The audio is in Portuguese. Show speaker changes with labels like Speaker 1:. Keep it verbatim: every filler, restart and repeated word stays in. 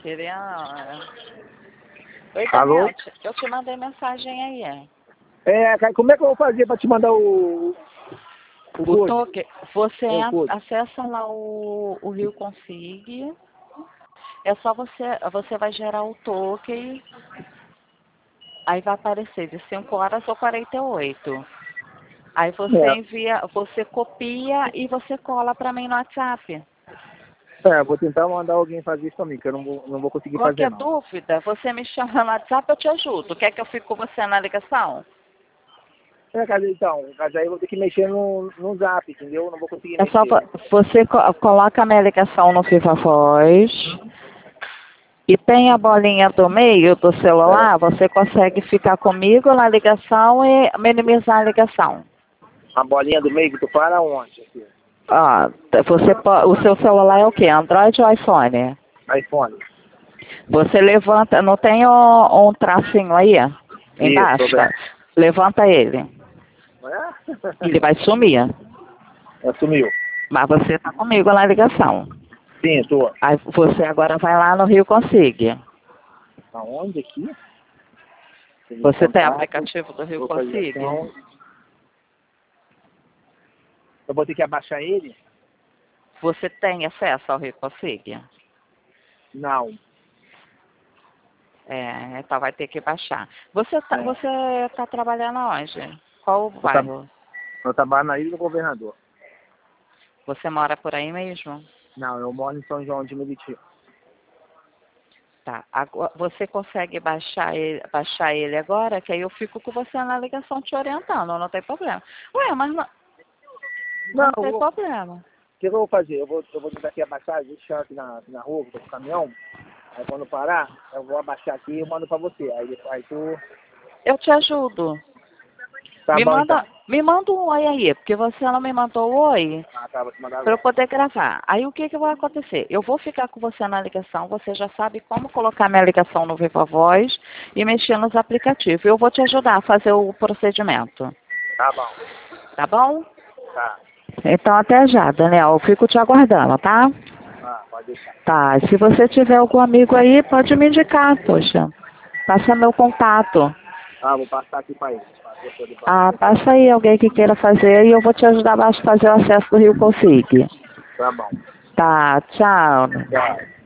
Speaker 1: Querendo... Oi,
Speaker 2: Alô?
Speaker 1: Daniel, eu te mandei mensagem aí, é.
Speaker 2: É, cara, como é que eu vou fazer pra te mandar o... O,
Speaker 1: O
Speaker 2: code?
Speaker 1: toque, você
Speaker 2: É, o code.
Speaker 1: acessa lá o, o Rio Consig, é só você, você vai gerar o token, aí vai aparecer de cinco horas ou quarenta e oito. Aí você
Speaker 2: É.
Speaker 1: envia, você copia e você cola para mim no WhatsApp.
Speaker 2: É, vou tentar mandar alguém fazer isso pra mim, que eu não vou, não vou conseguir fazer,
Speaker 1: Qualquer
Speaker 2: não.
Speaker 1: dúvida, você me chama no WhatsApp, eu te ajudo. Quer que eu fique com você na ligação?
Speaker 2: É, cara, então, mas aí eu vou ter que mexer no, no zap, entendeu? Eu não vou conseguir
Speaker 1: É só
Speaker 2: mexer.
Speaker 1: vo- você co- coloca a minha ligação no Viva Voz e tem a bolinha do meio do
Speaker 2: É.
Speaker 1: celular, você consegue ficar comigo na ligação e minimizar a ligação.
Speaker 2: A bolinha do meio que tu fala onde? Aqui.
Speaker 1: Ó, você, po- o seu celular é o quê? Android ou iPhone?
Speaker 2: iPhone.
Speaker 1: Você levanta, não tem um, um tracinho aí
Speaker 2: Isso, tô
Speaker 1: embaixo?
Speaker 2: vendo.
Speaker 1: Levanta ele. Ele
Speaker 2: É?
Speaker 1: vai sumir.
Speaker 2: Assumiu.
Speaker 1: Mas você tá comigo na ligação.
Speaker 2: Sim, tô.
Speaker 1: Aí você agora vai lá no Rio Consig.
Speaker 2: Aonde aqui?
Speaker 1: Você tem
Speaker 2: Contato,
Speaker 1: aplicativo do Rio Consig?
Speaker 2: localização. Eu vou ter que abaixar ele?
Speaker 1: Você tem acesso ao Rio Consig?
Speaker 2: Não.
Speaker 1: É, então vai ter que baixar. Você tá,
Speaker 2: É.
Speaker 1: você tá trabalhando onde? Qual o
Speaker 2: Eu, tra...
Speaker 1: bairro?
Speaker 2: eu trabalho na Ilha do Governador.
Speaker 1: Você mora por aí mesmo?
Speaker 2: Não, eu moro em São João de Meriti.
Speaker 1: Tá. Agora, você consegue baixar ele, baixar ele agora? Que aí eu fico com você na ligação te orientando, não tem problema. Ué, mas não,
Speaker 2: Não,
Speaker 1: não
Speaker 2: eu
Speaker 1: tem
Speaker 2: vou...
Speaker 1: problema.
Speaker 2: O que eu vou fazer? Eu vou, eu vou tentar aqui abaixar, deixar aqui na, na rua, com o caminhão. Aí quando parar, eu vou abaixar aqui e eu mando pra você. Aí, depois- aí tu...
Speaker 1: Eu te ajudo.
Speaker 2: Tá
Speaker 1: Me
Speaker 2: bom, então.
Speaker 1: manda, me manda um oi aí, porque você não me mandou o oi
Speaker 2: Ah, tá, vou te mandar
Speaker 1: para eu
Speaker 2: agora.
Speaker 1: poder gravar. Aí o que que vai acontecer? Eu vou ficar com você na ligação, você já sabe como colocar minha ligação no Viva Voz e mexer nos aplicativos. Eu vou te ajudar a fazer o procedimento.
Speaker 2: Tá bom.
Speaker 1: Tá bom?
Speaker 2: Tá.
Speaker 1: Então até já, Daniel. Eu fico te aguardando, tá?
Speaker 2: Ah, pode deixar.
Speaker 1: Tá. Se você tiver algum amigo aí, pode me indicar, poxa. Passa meu contato.
Speaker 2: Ah, vou passar aqui pra ele. Pra você poder
Speaker 1: Ah,
Speaker 2: fazer.
Speaker 1: passa aí alguém que queira fazer e eu vou te ajudar a fazer o acesso do Rio Consig.
Speaker 2: Tá bom.
Speaker 1: Tá, tchau.
Speaker 2: Tchau.